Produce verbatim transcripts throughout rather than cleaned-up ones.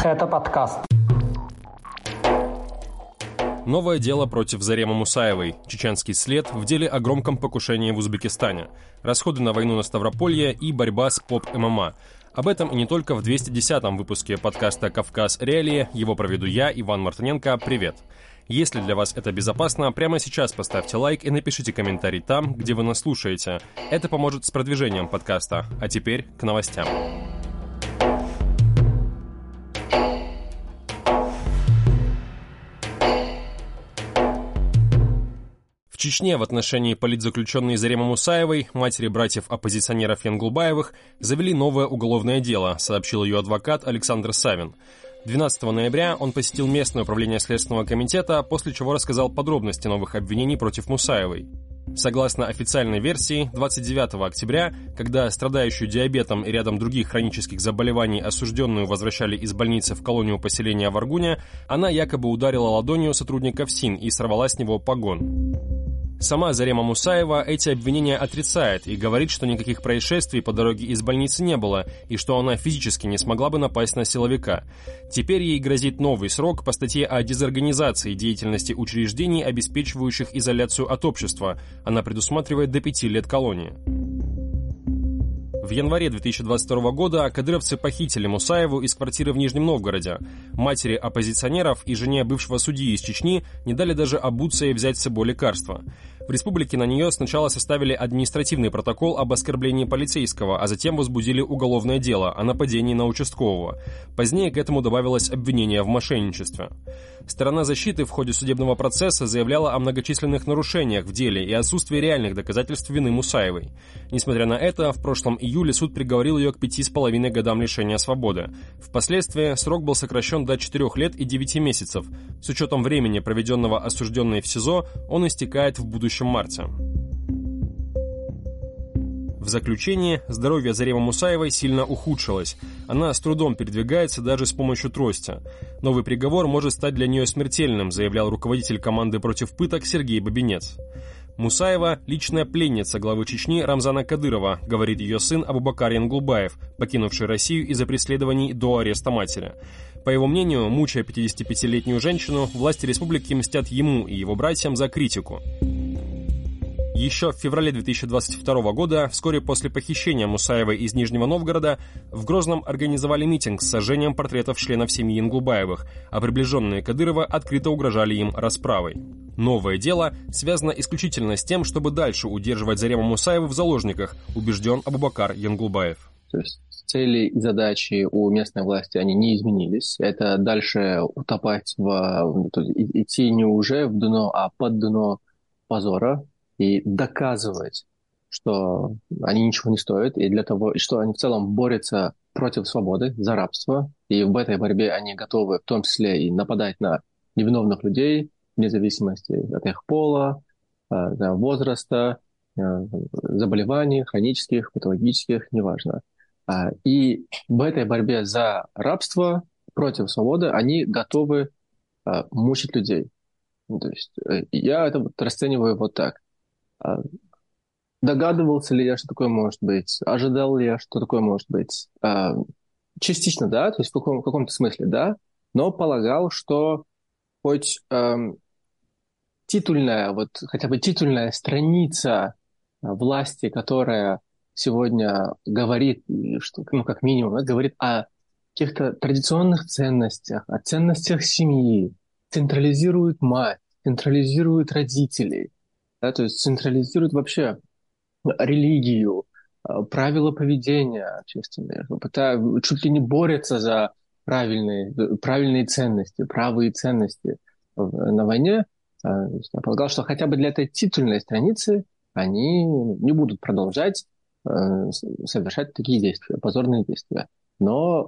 Это подкаст. Новое дело против Заремы Мусаевой. Чеченский след в деле о громком покушении в Узбекистане. Расходы на войну на Ставрополье и борьба с поп-ММА. Об этом и не только в двести десятом выпуске подкаста «Кавказ. Реалии». Его проведу я, Иван Мартыненко. Привет. Если для вас это безопасно, прямо сейчас поставьте лайк и напишите комментарий там, где вы нас слушаете. Это поможет с продвижением подкаста. А теперь к новостям. В Чечне в отношении политзаключенной Заремы Мусаевой, матери братьев-оппозиционеров Янгулбаевых, завели новое уголовное дело, сообщил ее адвокат Александр Савин. двенадцатого ноября он посетил местное управление Следственного комитета, после чего рассказал подробности новых обвинений против Мусаевой. Согласно официальной версии, двадцать девятого октября, когда страдающую диабетом и рядом других хронических заболеваний осужденную возвращали из больницы в колонию поселения в Аргуне, она якобы ударила ладонью сотрудника ФСИН и сорвала с него погон. Сама Зарема Мусаева эти обвинения отрицает и говорит, что никаких происшествий по дороге из больницы не было и что она физически не смогла бы напасть на силовика. Теперь ей грозит новый срок по статье о дезорганизации деятельности учреждений, обеспечивающих изоляцию от общества. Она предусматривает до пяти лет колонии. В январе две тысячи двадцать второго года кадыровцы похитили Мусаеву из квартиры в Нижнем Новгороде. Матери оппозиционеров и жене бывшего судьи из Чечни не дали даже обуться и взять с собой лекарства. В республике на нее сначала составили административный протокол об оскорблении полицейского, а затем возбудили уголовное дело о нападении на участкового. Позднее к этому добавилось обвинение в мошенничестве. Сторона защиты в ходе судебного процесса заявляла о многочисленных нарушениях в деле и отсутствии реальных доказательств вины Мусаевой. Несмотря на это, в прошлом июле суд приговорил ее к пяти с половиной годам лишения свободы. Впоследствии срок был сокращен до четырех лет и девяти месяцев. С учетом времени, проведенного осужденной в СИЗО, он истекает в будущем марте. В заключение, здоровье Заремы Мусаевой сильно ухудшилось. Она с трудом передвигается даже с помощью трости. Новый приговор может стать для нее смертельным, заявлял руководитель команды против пыток Сергей Бабинец. Мусаева – личная пленница главы Чечни Рамзана Кадырова, говорит ее сын Абубакар Янгулбаев, покинувший Россию из-за преследований до ареста матери. По его мнению, мучая пятидесятипятилетнюю женщину, власти республики мстят ему и его братьям за критику. Еще в феврале две тысячи двадцать второго года, вскоре после похищения Мусаевой из Нижнего Новгорода, в Грозном организовали митинг с сожжением портретов членов семьи Янгулбаевых, а приближенные Кадырова открыто угрожали им расправой. Новое дело связано исключительно с тем, чтобы дальше удерживать Зарему Мусаеву в заложниках, убежден Абубакар Янгулбаев. То есть цели и задачи у местной власти, они не изменились. Это дальше утопать в... идти не уже в дно, а под дно позора и доказывать, что они ничего не стоят, и для того, что они в целом борются против свободы, за рабство. И в этой борьбе они готовы в том числе и нападать на невиновных людей, вне зависимости от их пола, возраста, заболеваний, хронических, патологических, неважно. И в этой борьбе за рабство против свободы они готовы мучить людей. То есть я это расцениваю вот так. Догадывался ли я, что такое может быть? Ожидал ли я, что такое может быть? Частично, да, то есть в, каком, в каком-то смысле, да, но полагал, что хоть эм, титульная, вот хотя бы титульная страница власти, которая сегодня говорит, что, ну, как минимум, да, говорит о каких-то традиционных ценностях, о ценностях семьи, централизирует мать, централизирует родителей, да, то есть централизирует вообще религию, правила поведения общественные, чуть ли не борются за правильные, правильные ценности, правые ценности на войне. Я полагал, что хотя бы для этой титульной страницы они не будут продолжать совершать такие действия, позорные действия. Но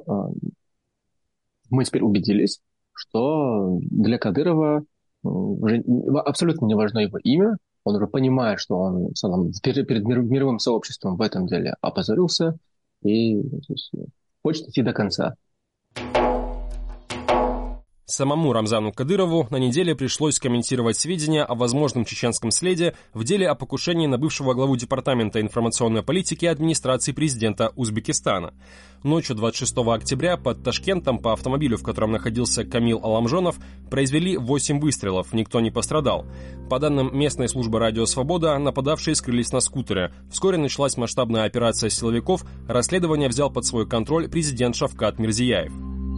мы теперь убедились, что для Кадырова уже абсолютно не важно его имя. Он уже понимает, что он в целом перед мировым сообществом в этом деле опозорился и хочет идти до конца. Самому Рамзану Кадырову на неделе пришлось комментировать сведения о возможном чеченском следе в деле о покушении на бывшего главу Департамента информационной политики администрации президента Узбекистана. Ночью двадцать шестого октября под Ташкентом по автомобилю, в котором находился Камил Аламжонов, произвели восемь выстрелов, никто не пострадал. По данным местной службы «Радио Свобода», нападавшие скрылись на скутере. Вскоре началась масштабная операция силовиков, расследование взял под свой контроль президент Шавкат Мирзияев.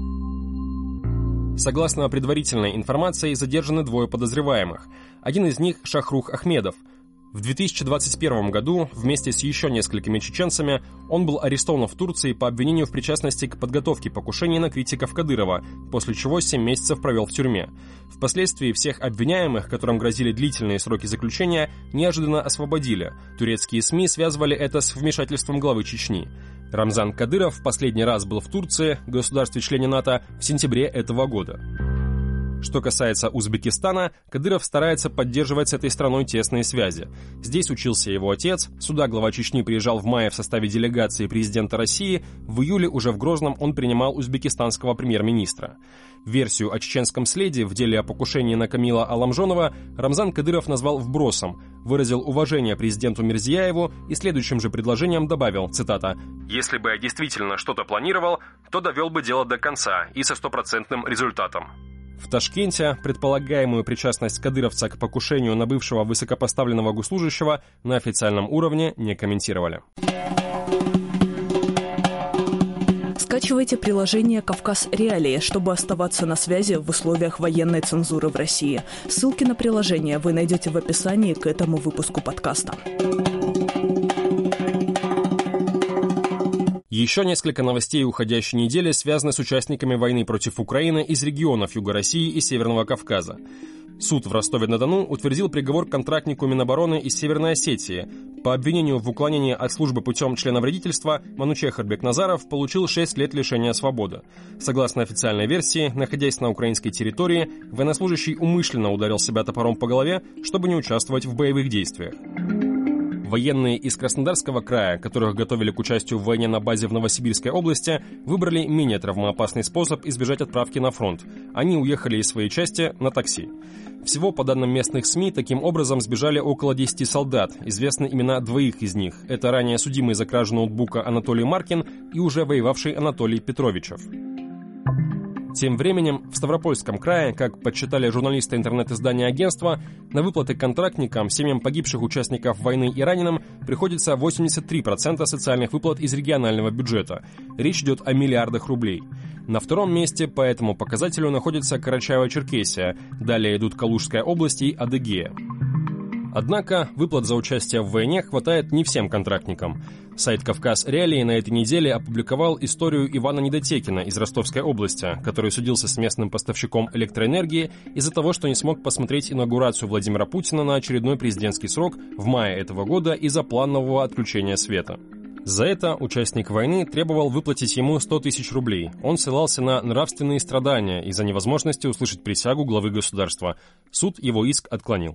Согласно предварительной информации, задержаны двое подозреваемых. Один из них – Шахрух Ахмедов. В две тысячи двадцать первом году вместе с еще несколькими чеченцами он был арестован в Турции по обвинению в причастности к подготовке покушений на критиков Кадырова, после чего семь месяцев провел в тюрьме. Впоследствии всех обвиняемых, которым грозили длительные сроки заключения, неожиданно освободили. Турецкие СМИ связывали это с вмешательством главы Чечни. Рамзан Кадыров в последний раз был в Турции, государстве-члене НАТО, в сентябре этого года. Что касается Узбекистана, Кадыров старается поддерживать с этой страной тесные связи. Здесь учился его отец, сюда глава Чечни приезжал в мае в составе делегации президента России, в июле уже в Грозном он принимал узбекистанского премьер-министра. Версию о чеченском следе в деле о покушении на Камила Аламжонова Рамзан Кадыров назвал вбросом, выразил уважение президенту Мирзияеву и следующим же предложением добавил, цитата, «Если бы я действительно что-то планировал, то довел бы дело до конца и со стопроцентным результатом». В Ташкенте предполагаемую причастность кадыровца к покушению на бывшего высокопоставленного госслужащего на официальном уровне не комментировали. Скачивайте приложение «Кавказ Реалии», чтобы оставаться на связи в условиях военной цензуры в России. Ссылки на приложение вы найдете в описании к этому выпуску подкаста. Еще несколько новостей уходящей недели связаны с участниками войны против Украины из регионов Юга России и Северного Кавказа. Суд в Ростове-на-Дону утвердил приговор контрактнику Минобороны из Северной Осетии. По обвинению в уклонении от службы путем членовредительства Манучех Эрбекназаров получил шесть лет лишения свободы. Согласно официальной версии, находясь на украинской территории, военнослужащий умышленно ударил себя топором по голове, чтобы не участвовать в боевых действиях. Военные из Краснодарского края, которых готовили к участию в войне на базе в Новосибирской области, выбрали менее травмоопасный способ избежать отправки на фронт. Они уехали из своей части на такси. Всего, по данным местных СМИ, таким образом сбежали около десяти солдат. Известны имена двоих из них. Это ранее судимый за кражу ноутбука Анатолий Маркин и уже воевавший Анатолий Петровичев. Тем временем в Ставропольском крае, как подсчитали журналисты интернет-издания агентства, на выплаты контрактникам, семьям погибших участников войны и раненым приходится восемьдесят три процента социальных выплат из регионального бюджета. Речь идет о миллиардах рублей. На втором месте по этому показателю находится Карачаево-Черкесия, далее идут Калужская область и Адыгея. Однако выплат за участие в войне хватает не всем контрактникам. Сайт «Кавказ Реалии» на этой неделе опубликовал историю Ивана Недотекина из Ростовской области, который судился с местным поставщиком электроэнергии из-за того, что не смог посмотреть инаугурацию Владимира Путина на очередной президентский срок в мае этого года из-за планового отключения света. За это участник войны требовал выплатить ему сто тысяч рублей. Он ссылался на нравственные страдания из-за невозможности услышать присягу главы государства. Суд его иск отклонил.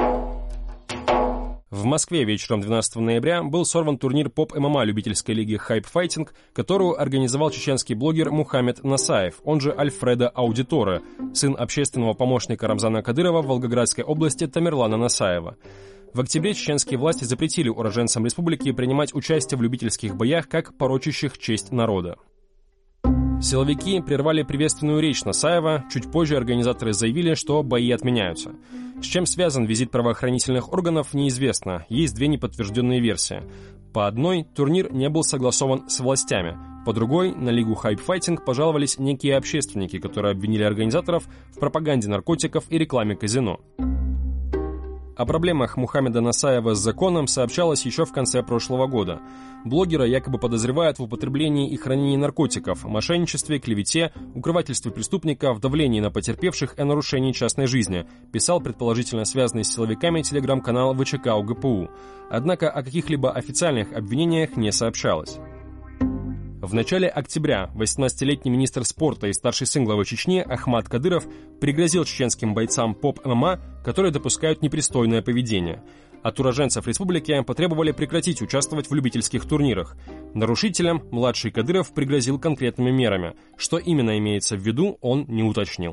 В Москве вечером двенадцатого ноября был сорван турнир поп-эм эм а любительской лиги Hype Fighting, которую организовал чеченский блогер Мухаммед Насаев, он же Альфредо Аудиторе, сын общественного помощника Рамзана Кадырова в Волгоградской области Тамерлана Насаева. В октябре чеченские власти запретили уроженцам республики принимать участие в любительских боях как порочащих честь народа. Силовики прервали приветственную речь Насаева, чуть позже организаторы заявили, что бои отменяются. С чем связан визит правоохранительных органов, неизвестно, есть две неподтвержденные версии. По одной, турнир не был согласован с властями, по другой, на лигу Hype Fighting пожаловались некие общественники, которые обвинили организаторов в пропаганде наркотиков и рекламе казино. О проблемах Мухаммеда Насаева с законом сообщалось еще в конце прошлого года. Блогера якобы подозревают в употреблении и хранении наркотиков, мошенничестве, клевете, укрывательстве преступников, давлении на потерпевших и нарушении частной жизни, писал предположительно связанный с силовиками телеграм-канал вэ че ка у гэ пэ у. Однако о каких-либо официальных обвинениях не сообщалось. В начале октября восемнадцатилетний министр спорта и старший сын главы Чечни Ахмад Кадыров пригрозил чеченским бойцам поп-эм эм а, которые допускают непристойное поведение. От уроженцев республики потребовали прекратить участвовать в любительских турнирах. Нарушителям младший Кадыров пригрозил конкретными мерами. Что именно имеется в виду, он не уточнил.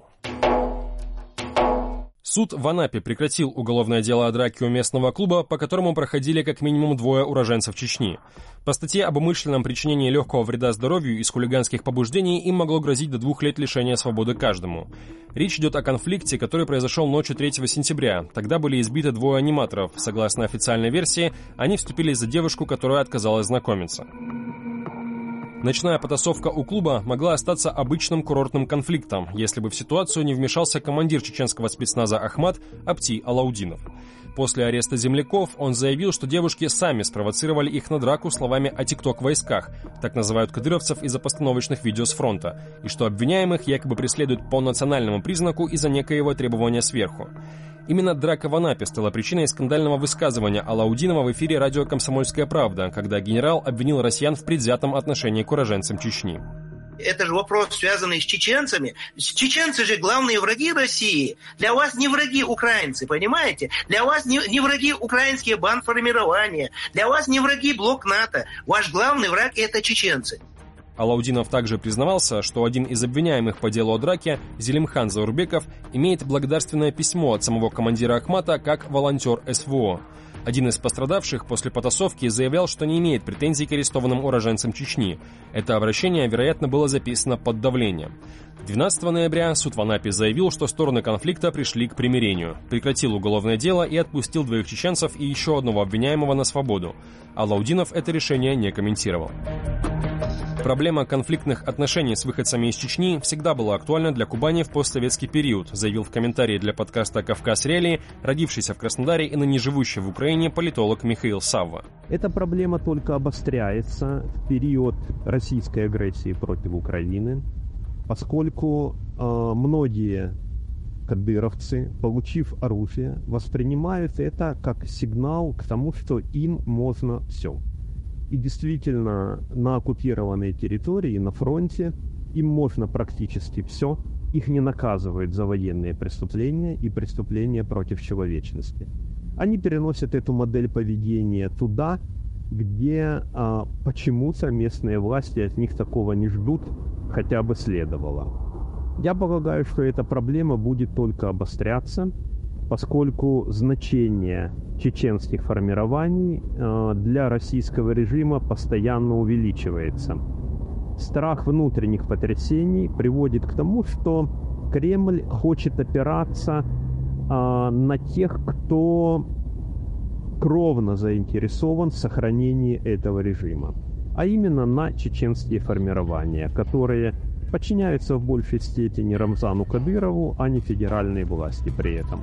Суд в Анапе прекратил уголовное дело о драке у местного клуба, по которому проходили как минимум двое уроженцев Чечни. По статье об умышленном причинении легкого вреда здоровью из хулиганских побуждений им могло грозить до двух лет лишения свободы каждому. Речь идет о конфликте, который произошел ночью третьего сентября. Тогда были избиты двое аниматоров. Согласно официальной версии, они вступились за девушку, которая отказалась знакомиться. Ночная потасовка у клуба могла остаться обычным курортным конфликтом, если бы в ситуацию не вмешался командир чеченского спецназа Ахмат Апти Алаудинов. После ареста земляков он заявил, что девушки сами спровоцировали их на драку словами о тикток-войсках, так называют кадыровцев из-за постановочных видео с фронта, и что обвиняемых якобы преследуют по национальному признаку из-за некоего требования сверху. Именно драка в Анапе стала причиной скандального высказывания Алаудинова в эфире радио «Комсомольская правда», когда генерал обвинил россиян в предвзятом отношении к уроженцам Чечни. Это же вопрос, связанный с чеченцами. Чеченцы же главные враги России. Для вас не враги украинцы, понимаете? Для вас не, не враги украинские бандформирования. Для вас не враги блок НАТО. Ваш главный враг – это чеченцы. Алаудинов также признавался, что один из обвиняемых по делу о драке, Зелимхан Заурбеков, имеет благодарственное письмо от самого командира Ахмата как волонтер эс вэ о. Один из пострадавших после потасовки заявлял, что не имеет претензий к арестованным уроженцам Чечни. Это обращение, вероятно, было записано под давлением. двенадцатого ноября суд в Анапе заявил, что стороны конфликта пришли к примирению, прекратил уголовное дело и отпустил двоих чеченцев и еще одного обвиняемого на свободу. Алаудинов это решение не комментировал. Проблема конфликтных отношений с выходцами из Чечни всегда была актуальна для Кубани в постсоветский период, заявил в комментарии для подкаста «Кавказ Реалии» родившийся в Краснодаре и ныне живущий в Украине политолог Михаил Савва. Эта проблема только обостряется в период российской агрессии против Украины, поскольку э, многие кадыровцы, получив оружие, воспринимают это как сигнал к тому, что им можно все. И действительно, на оккупированной территории, на фронте, им можно практически все. Их не наказывают за военные преступления и преступления против человечности. Они переносят эту модель поведения туда, где а, почему-то местные власти от них такого не ждут, хотя бы следовало. Я полагаю, что эта проблема будет только обостряться, поскольку значение чеченских формирований э, для российского режима постоянно увеличивается. Страх внутренних потрясений приводит к тому, что Кремль хочет опираться э, на тех, кто кровно заинтересован в сохранении этого режима, а именно на чеченские формирования, которые подчиняются в большей степени Рамзану Кадырову, а не федеральной власти при этом.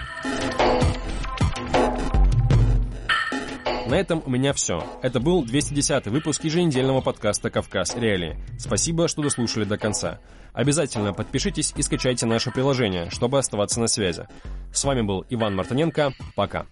На этом у меня все. Это был двести десятый выпуск еженедельного подкаста «Кавказ Реалии». Спасибо, что дослушали до конца. Обязательно подпишитесь и скачайте наше приложение, чтобы оставаться на связи. С вами был Иван Мартыненко. Пока.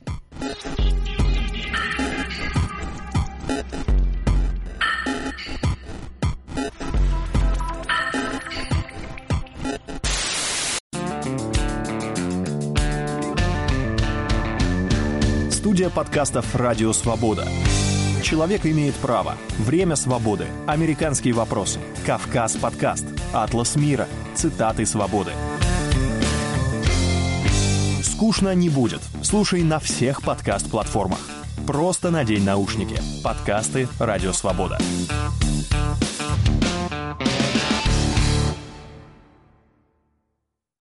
Студия подкастов «Радио Свобода». Человек имеет право. Время свободы. Американские вопросы. Кавказ подкаст. Атлас мира. Цитаты свободы. Скучно не будет. Слушай на всех подкаст-платформах. Просто надень наушники. Подкасты «Радио Свобода».